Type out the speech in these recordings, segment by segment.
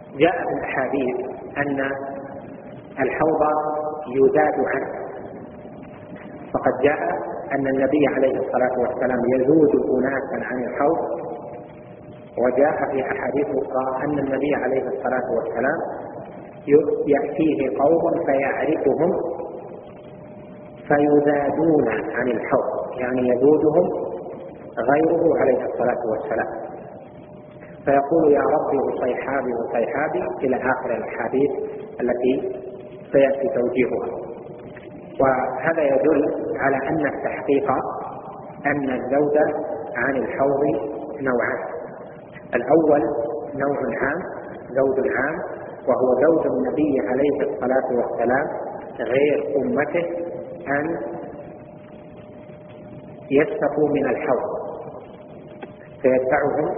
جاء في الأحاديث أن الحوض يزاد عنه، فقد جاء أن النبي عليه الصلاة والسلام يزود أناسا عن الحوض، وجاء في أحاديث أخرى أن النبي عليه الصلاة والسلام يأتيه قوم فيعرفهم فيزادون عن الحوض، يعني يزودهم غيره عليه الصلاة والسلام، فيقول يا ربي وصيحابي وصيحابي إلى آخر الحديث التي سيأتي توجيهها. وهذا يدل على أن التحقيق أن الزود عن الحوض نوعان: الأول نوع عام، زود عام، وهو زود النبي عليه الصلاة والسلام غير أمته أن يستقوا من الحوض فيدفعهم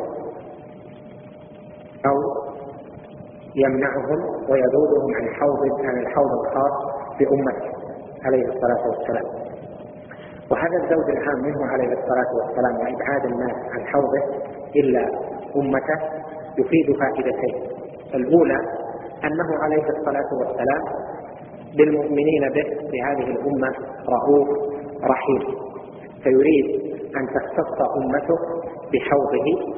أو يمنعهم ويزودهم عن الحوض الخاص بأمته عليه الصلاة والسلام. وهذا الزود العام منه عليه الصلاة والسلام وإبعاد الناس عن حوضه إلا أمته يفيد فائدتين: الأولى أنه عليه الصلاة والسلام بالمؤمنين به بهذه الأمة رؤوف رحيم، فيريد أن تختص أمته بحوضه،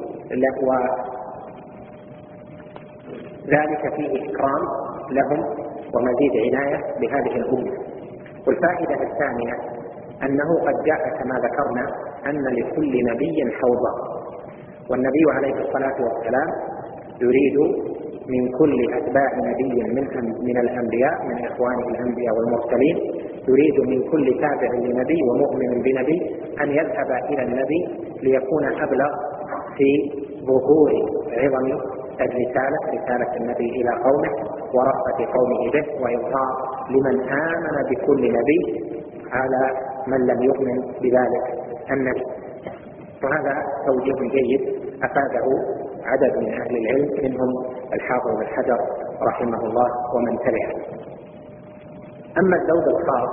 وذلك فيه إكرام لهم ومزيد عناية بهذه الأمة. والفائدة الثانية أنه قد جاء كما ذكرنا أن لكل نبي حوضا، والنبي عليه الصلاة والسلام يريد من كل أتباع نبي من الأنبياء من إخوانه الأنبياء والمرسلين، يريد من كل تابع لنبي ومؤمن بنبي أن يذهب إلى النبي ليكون أبلغ في ظهور عظم رسالة النبي إلى قومه ورفقة قومه به، وإظهار لمن آمن بكل نبي على من لم يؤمن بذلك النبي. وهذا توجيه جيد أفاده عدد من أهل العلم منهم الحافظ بن حجر رحمه الله ومن تبعه. أما الزود الخاص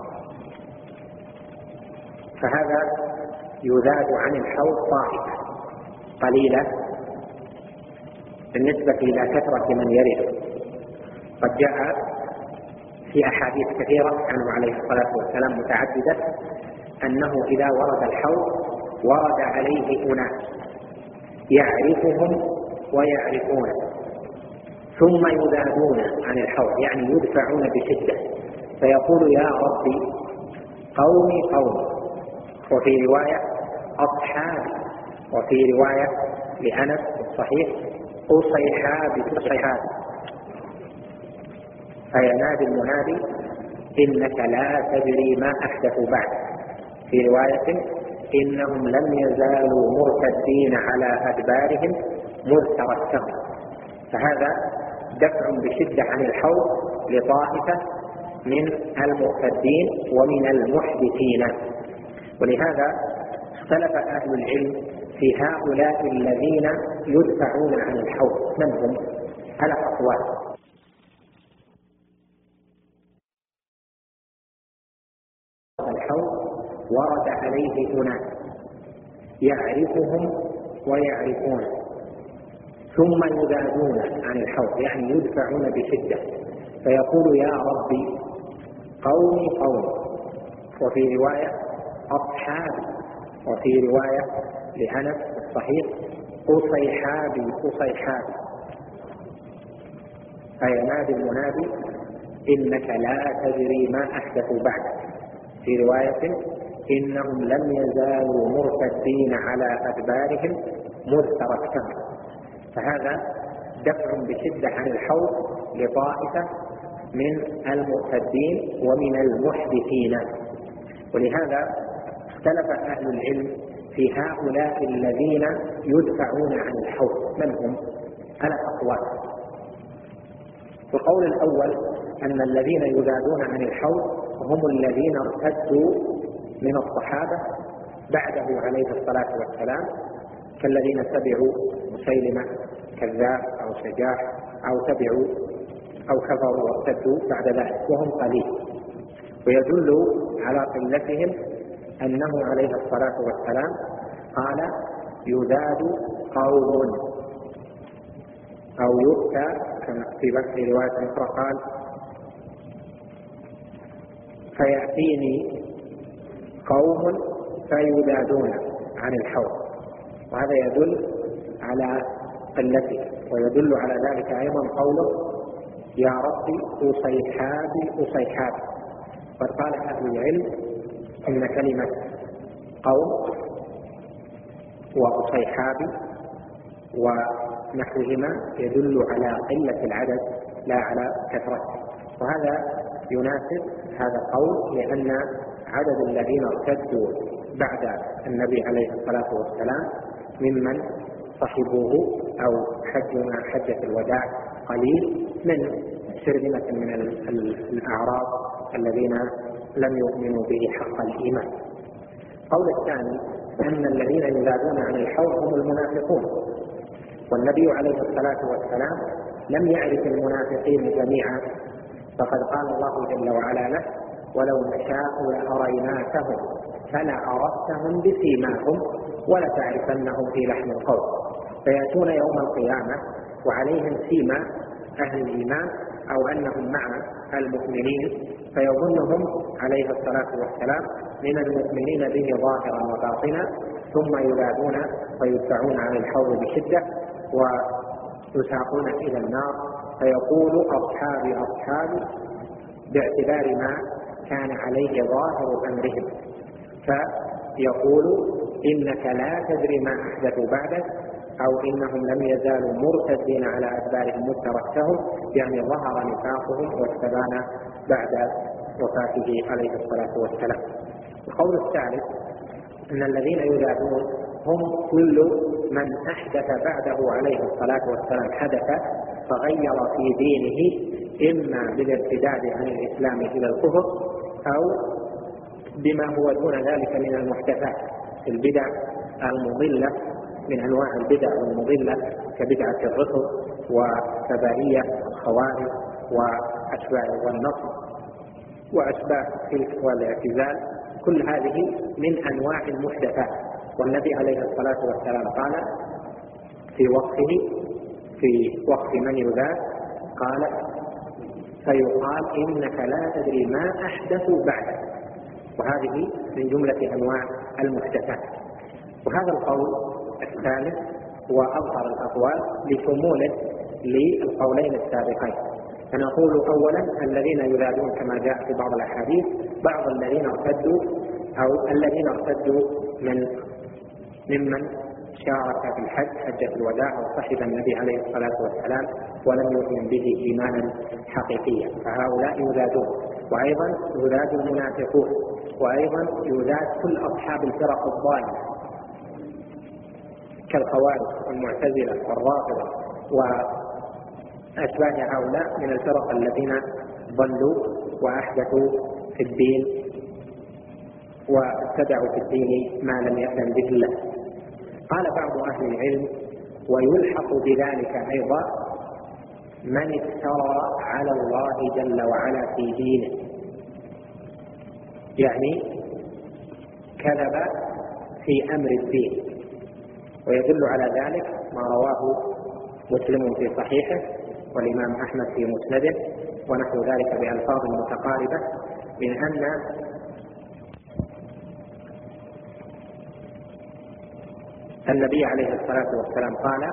فهذا يزاد عن الحوض طائفة قليلة بالنسبة إلى كثرة من يرد. قد جاء في أحاديث كثيرة عنه عليه الصلاة والسلام متعددة أنه إذا ورد الحوض ورد عليه أناس يعرفهم ويعرفونه ثم يزادون عن الحوض، يعني يدفعون بشدة، فيقول يا ربي قومي قومي، وفي رواية أصحابي، وفي رواية لأنس الصحيح أصيحابي أصيحابي، فينادي المنادي إنك لا تدري ما أحدثوا بعد، في رواية إنهم لم يزالوا مرتدين على أدبارهم مذ تركهم. فهذا دفع بشدة عن الحوض لطائفة من المرتدين ومن المحدثين. ولهذا اختلف أهل العلم في هؤلاء الذين يدفعون عن الحوض من هم؟ على أقوال. الحوض ورد عليه أناس يعرفهم ويعرفونه ثم يزادون عن الحوض، يعني يدفعون بشدة، فيقول يا ربي قومي قومي، وفي رواية أصحابي، وفي رواية لأنس الصحيح أصيحابي أصيحابي، فينادي المنادي إنك لا تدري ما أحدثوا بعد، في رواية إنهم لم يزالوا مرتدين على أدبارهم مذ تركتهم. فهذا دفع بشدة عن الحوض لطائفة من المرتدين ومن المحدثين. ولهذا اختلف أهل العلم في هؤلاء الذين يدفعون عن الحوض من هم؟ على أقوال. القول الأول أن الذين يزادون عن الحوض هم الذين ارتدوا من الصحابة بعده عليه الصلاة والسلام، كالذين تبعوا مسيلمة كذاب أو شجاع أو تبعوا أو كفروا وارتدوا بعد ذلك، وهم قليل. ويدل على قلتهم أنه عليه الصلاة والسلام قال يزاد قوم، أو يؤتى كما في رواية أخرى قال فيأتيني قوم فيذادون عن الحوض، وهذا يدل على قلته. ويدل على ذلك أيضا قوله يا ربي أصيحابي أصيحابي. قد قال أهل العلم إن كلمة قوم وأصيحابي ونحوهما يدل على قلة العدد لا على كثرته، وهذا يناسب هذا القول لأن عدد الذين ارتدوا بعد النبي عليه الصلاة والسلام ممن صحبوه أو حجة الوداع قليل من شرذمة من الأعراب الذين لم يؤمنوا به حق الإيمان. القول الثاني أن الذين يذادون عن الحوض هم المنافقون، والنبي عليه الصلاة والسلام لم يعرف المنافقين جميعا، فقد قال الله جل وعلا له ولو نشاء لأريناكهم فلعرفتهم بسيماهم ولتعرفنهم في لحن القول. فيأتون يوم القيامة وعليهم سيما أهل الإيمان أو أنهم مع المؤمنين، فيظنهم عليه الصلاة والسلام من المؤمنين به ظاهرا وباطنا، ثم يذادون ويدفعون عن الحوض بشدة ويساقون إلى النار، فيقول أصحابي أصحابي باعتبار ما كان عليه ظاهر أمرهم، فيقول إنك لا تدري ما أحدثوا بعدك، أو إنهم لم يزالوا مرتدين على أدبارهم متركتهم، يعني ظهر نفاقهم واستبان بعد وفاته عليه الصلاة والسلام. القول الثالث أن الذين يذادون هم كل من أحدث بعده عليه الصلاة والسلام حدث فغير في دينه، إما بالارتداد عن الإسلام إلى الكفر أو بما هو دون ذلك من المحدثات البدع المضلة من أنواع البدع المضلة كبدعة الرسل وكبائية الخوارج وأشباه والنصب وأشباه الشرك والاعتزال، كل هذه من أنواع المحدثات. والنبي عليه الصلاة والسلام قال في وقت من يذاد قال فيقال إنك لا تدري ما أحدثوا بعدك، وهذه من جملة أنواع المحدثات. وهذا القول الثالث هو أظهر الأقوال لشموله للقولين السابقين. فنقول أولا الذين يذادون كما جاء في بعض الأحاديث بعض الذين ارتدوا أو الذين ارتدوا ممن شارك في الحج حجة الوداع وصحب النبي عليه الصلاة والسلام ولم يؤمن به إيمانا حقيقيا، فهؤلاء يذادون. وأيضا يذاد المنافقون، وأيضا يذاد كل أصحاب الفرق الضالة كالخوارج والمعتزلة والرافضة وأشباه هؤلاء من الفرق الذين ضلوا وأحدثوا في الدين وابتدعوا في الدين ما لم يأذن به الله. قال بعض أهل العلم ويلحق بذلك أيضا من افترى على الله جل وعلا في دينه، يعني كذب في أمر الدين. ويدل على ذلك ما رواه مسلم في صحيحه والإمام أحمد في مسنده ونحو ذلك بألفاظ متقاربة، من أن النبي عليه الصلاة والسلام قال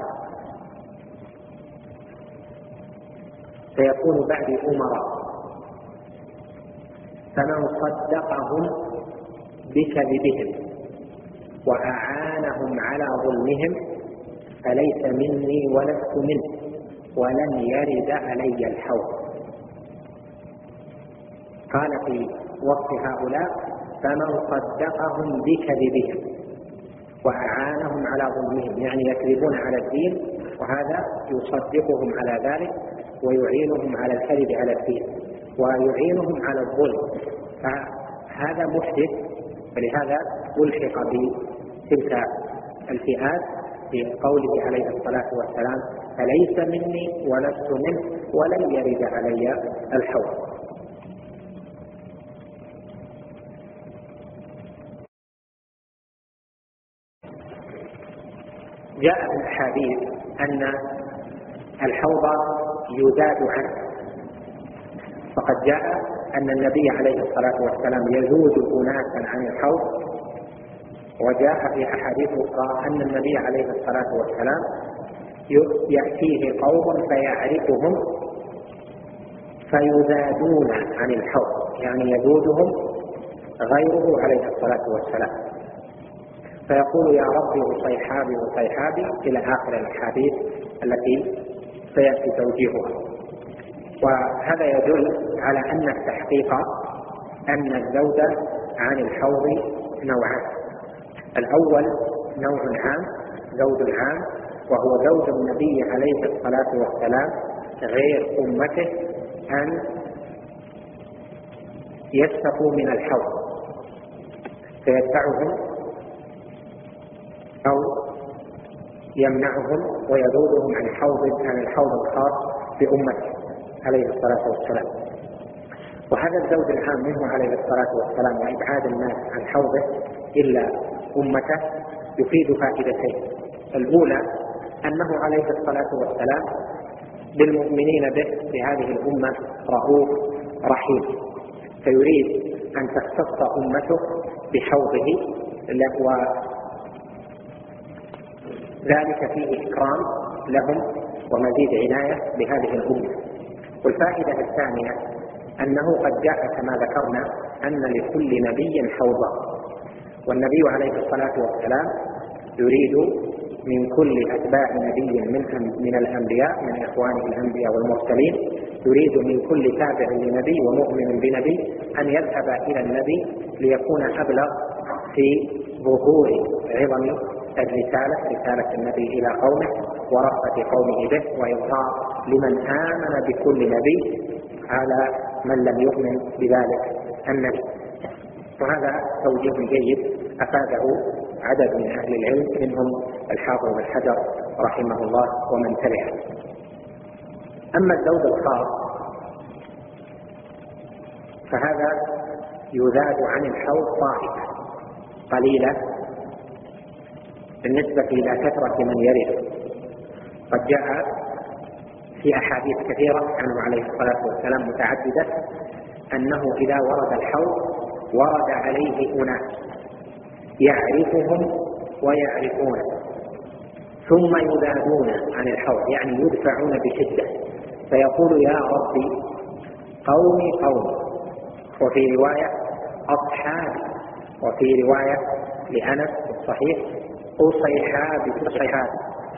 سيكون بعدي أمراء فمن صدقهم بكذبهم وأعانهم على ظلمهم فليس مني ولست منه ولن يرد علي الحوض. قال في وصف هؤلاء فمن صدقهم بكذبهم وأعانهم على ظلمهم، يعني يكذبون على الدين وهذا يصدقهم على ذلك ويعينهم على الكذب على الدين ويعينهم على الظلم، فهذا محدث. ولهذا ألحق بتلك الفئات في قوله عليه الصلاة والسلام فليس مني ولست منه ولن يرد علي الحوض. جاء في الحديث أن الحوض يزاد عنه. فقد جاء أن النبي عليه الصلاة والسلام يزود أناسا عن الحوض، وجاء في أحاديث أخرى أن النبي عليه الصلاة والسلام يأتيه قوم فيعرفهم فيزادون عن الحوض، يعني يزودهم غيره عليه الصلاة والسلام، فيقول يا ربي أصيحابي أصيحابي إلى آخر الأحاديث التي سيأتي توجيهها. وهذا يدل على أن التحقيق أن الزود عن الحوض نوعان: الأول نوع عام، زود عام، وهو زود النبي عليه الصلاة والسلام غير أمته أن يستقوا من الحوض فيدفعهم أو يمنعهم ويزودهم عن الحوض الخاص بأمته عليه الصلاة والسلام. وهذا الزود العام منه عليه الصلاة والسلام وإبعاد الناس عن حوضه إلا أمته يفيد فائدتين: الأولى أنه عليه الصلاة والسلام بالمؤمنين به بهذه الأمة رؤوف رحيم، فيريد أن تختص أمته بحوضه، وذلك فيه إكرام لهم ومزيد عناية بهذه الأمة. والفائدة الثانية أنه قد جاء كما ذكرنا أن لكل نبي حوضا، والنبي عليه الصلاة والسلام يريد من كل أتباع نبي من الأنبياء من إخوانه الأنبياء والمرسلين، يريد من كل تابع لنبي ومؤمن بنبي أن يذهب إلى النبي ليكون أبلغ في ظهور عظم رسالة النبي إلى قومه ورفقة قومه به، وإظهار لمن آمن بكل نبي على من لم يؤمن بذلك النبي. وهذا توجيه جيد أفاده عدد من أهل العلم منهم الحافظ بن حجر رحمه الله ومن تبعه. أما الزود الخاص فهذا يزاد عن الحوض طائفة قليلة بالنسبة إلى كثرة من يرد. قد جاء في أحاديث كثيرة عنه عليه الصلاة والسلام متعددة أنه إذا ورد الحوض ورد عليه أناس يعرفهم ويعرفونه ثم يزادون عن الحوض، يعني يدفعون بشدة، فيقول يا ربي قومي قومي، وفي رواية أصحابي، وفي رواية لأنس الصحيح أصيحابي أصيحابي،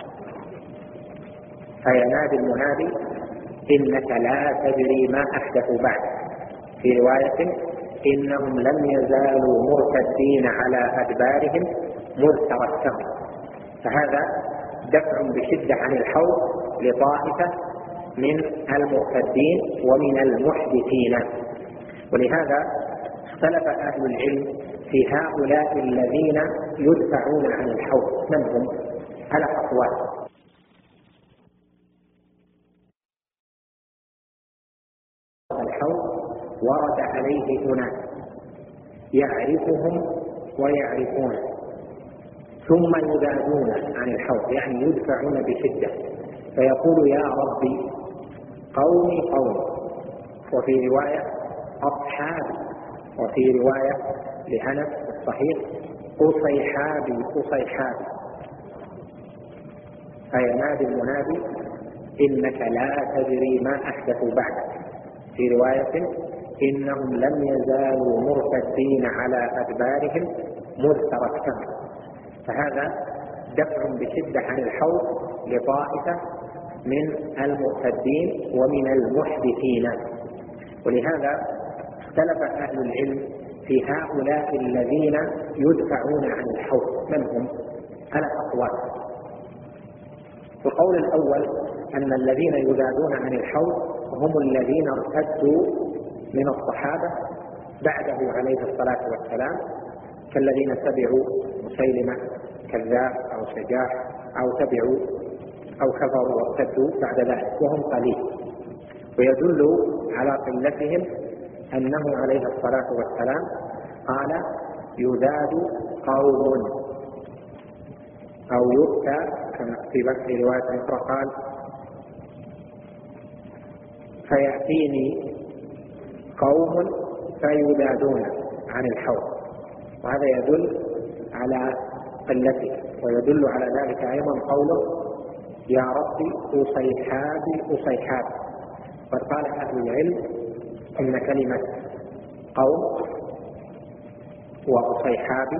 فينادي المنادي إنك لا تدري ما أحدثوا بعد، في رواية إنهم لم يزالوا مرتدين على أدبارهم مذ تركتهم. فهذا دفع بشدة عن الحوض لطائفة من المرتدين ومن المحدثين. ولهذا اختلف أهل العلم في هؤلاء الذين يدفعون عن الحوض من هم؟ على أقوال. الحوض ورد عليه أناس يعرفهم ويعرفونه ثم يزادون عن الحوض، يعني يدفعون بشدة، فيقول يا ربي قومي قومي، وفي رواية أصحابي، وفي رواية لأنس الصحيح أصيحابي أصيحابي، فينادي المنادي إنك لا تدري ما أحدثوا بعدك، في رواية إنهم لم يزالوا مرتدين على أدبارهم مذ تركتهم. فهذا دفع بشدة عن الحوض لطائفة من المرتدين ومن المحدثين. ولهذا اختلف أهل العلم في هؤلاء الذين يدفعون عن الحوض من هم؟ على أقوال. القول الأول أن الذين يزادون عن الحوض هم الذين ارتدوا من الصحابة بعده عليه الصلاة والسلام، كالذين تبعوا مسيلمة كذاب أو شجاع أو تبعوا أو كفروا وارتدوا بعد ذلك، وهم قليل. ويدل على قلتهم أنه عليه الصلاة والسلام قال يزاد قوم أو يؤتى، كما في رواية أخرى قال فيأتيني قوم فيذادون عن الحوض، وهذا يدل على قلته. ويدل على ذلك أيضا قوله يا رب أصيحابي أصيحابي. قد قال أهل العلم إن كلمة قوم وأصيحابي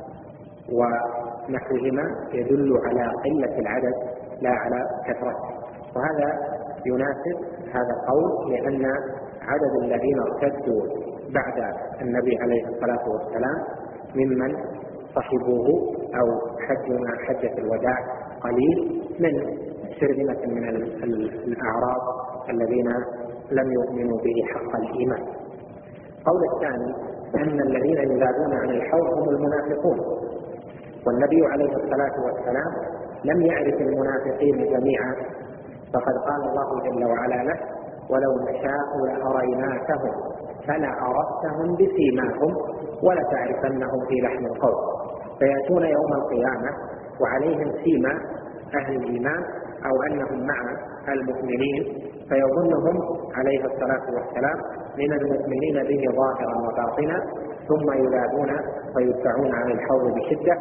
ونحوهما يدل على قلة العدد لا على كثرته، وهذا يناسب هذا القول، لأن عدد الذين ارتدوا بعد النبي عليه الصلاة والسلام ممن صحبوه أو حجنا حجة الوداع قليل من شرذمة من الأعراب الذين لم يؤمنوا به حق الإيمان. القول الثاني أن الذين يذادون عن الحوض هم المنافقون، والنبي عليه الصلاة والسلام لم يعرف المنافقين جميعا، فقد قال الله جل وعلا له ولو نشاء لأريناكهم فلعرفتهم بسيماهم ولتعرفنهم في لحن القول. فيأتون يوم القيامة وعليهم سيما أهل الإيمان أو أنهم مع المؤمنين، فيظنهم عليه الصلاة والسلام من المؤمنين به ظاهرا وباطنا، ثم يذادون ويدفعون عن الحوض بشدة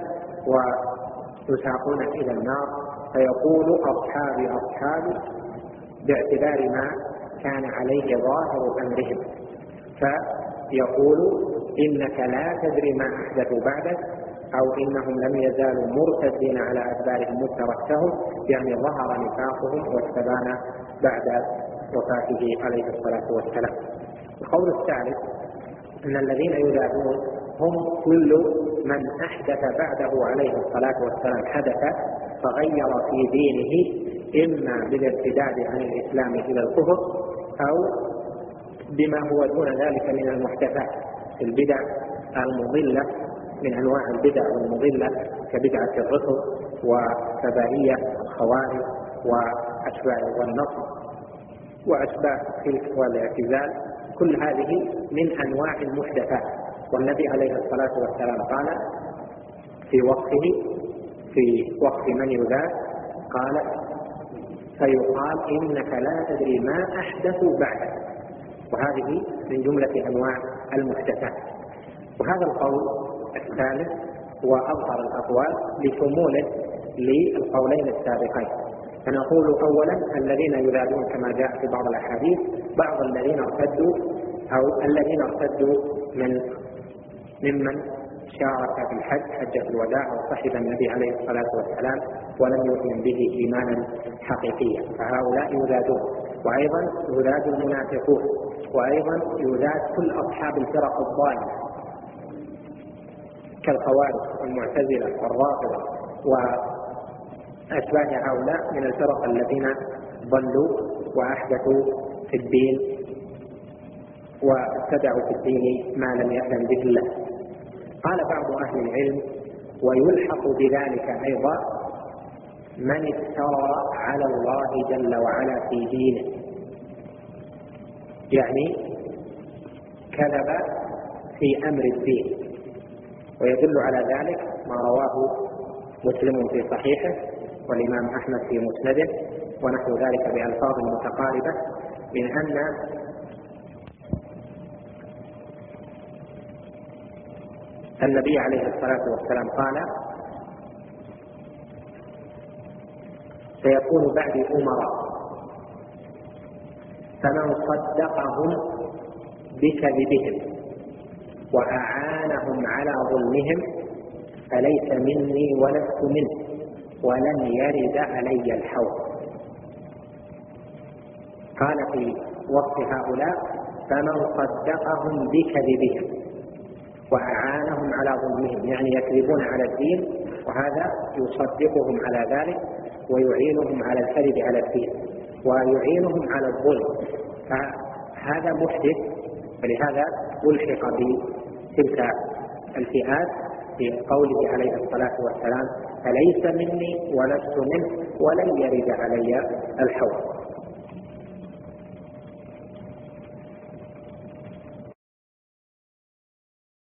ويساقون إلى النار، فيقول أصحابي أصحابي باعتبار ما كان عليه ظاهر أمرهم، فيقول إنك لا تدري ما أحدثوا بعدك، أو إنهم لم يزالوا مرتدين على أدبارهم متركتهم، يعني ظهر نفاقهم واستبان بعد وفاته عليه الصلاة والسلام. القول الثالث أن الذين يذادون هم كل من أحدث بعده عليه الصلاة والسلام حدث فغير في دينه، إما بالارتداد عن الإسلام إلى الكفر أو بما هو دون ذلك من المحدثات في البدع المضلة من أنواع البدع المضلة كبدعة الرسل وكبائية الخوارج وأشباه والنصر وأشباه تلك والاعتزال، كل هذه من أنواع المحدثات. والنبي عليه الصلاة والسلام قال في وقت من يذاد قال فيقال إنك لا تدري ما أحدثوا بعدك، وهذه من جملة أنواع المحدثات. وهذا القول الثالث هو أظهر الأقوال لشموله للقولين السابقين. فنقول أولا الذين يذادون كما جاء في بعض الأحاديث بعض الذين ارتدوا أو الذين ارتدوا ممن شارك في الحج حجة الوداع أو صحب النبي عليه الصلاة والسلام ولم يؤمن به إيمانا حقيقيا، فهؤلاء يذادون. وأيضا يذاد المنافقون، وأيضا يذاد كل أصحاب الفرق الضالة كالخوارج والمعتزلة والرافضة وأشباه هؤلاء من الفرق الذين ضلوا وأحدثوا في الدين وابتدعوا في الدين ما لم يأذن به الله. قال بعض أهل العلم ويلحق بذلك أيضا من افترى على الله جل وعلا في دينه، يعني كذب في أمر الدين. ويدل على ذلك ما رواه مسلم في صحيحه والإمام أحمد في مسنده ونحو ذلك بألفاظ متقاربة، من أن النبي عليه الصلاة والسلام قال سيكون بعدي أمراء فمن صدقهم بكذبهم وأعانهم على ظلمهم فليس مني ولست منه ولن يرد علي الحوض. قال في وصف هؤلاء فمن صدقهم بكذبهم وأعانهم على ظلمهم، يعني يكذبون على الدين وهذا يصدقهم على ذلك ويعينهم على الكذب على الدين ويعينهم على الظلم، فهذا محدث. فلهذا ألحق بتلك الفئات في قوله عليه الصلاة والسلام فليس مني ولست منه ولن يرد علي الحوض.